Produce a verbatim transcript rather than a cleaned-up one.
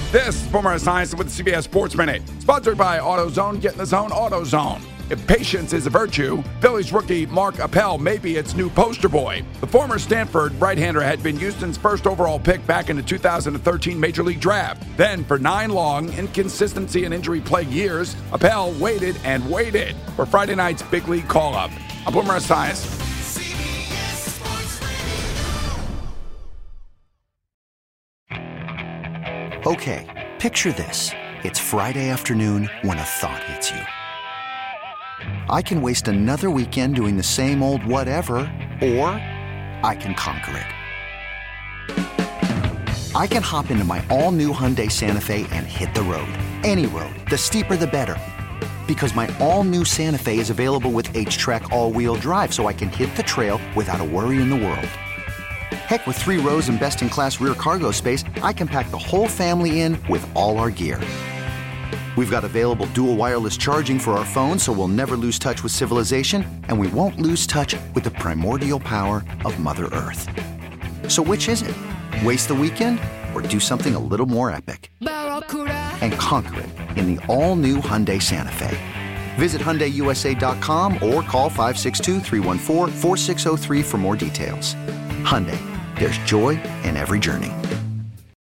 This is Boomer Esiason with the C B S Sports Minute, sponsored by AutoZone. Get in the zone, AutoZone. If patience is a virtue, Phillies rookie Mark Appel may be its new poster boy. The former Stanford right-hander had been Houston's first overall pick back in the two thousand thirteen Major League Draft. Then, for nine long, inconsistency and injury-plagued years, Appel waited and waited for Friday night's big league call-up. I'm Boomer Esiason. Okay, picture this. It's Friday afternoon when a thought hits you. I can waste another weekend doing the same old whatever, or I can conquer it. I can hop into my all-new Hyundai Santa Fe and hit the road. Any road. The steeper, the better. Because my all-new Santa Fe is available with H-Track all-wheel drive, so I can hit the trail without a worry in the world. Heck, with three rows and best-in-class rear cargo space, I can pack the whole family in with all our gear. We've got available dual wireless charging for our phones, so we'll never lose touch with civilization, and we won't lose touch with the primordial power of Mother Earth. So which is it? Waste the weekend or do something a little more epic? And conquer it in the all-new Hyundai Santa Fe. Visit Hyundai U S A dot com or call five six two, three one four, four six zero three for more details. Hyundai, there's joy in every journey.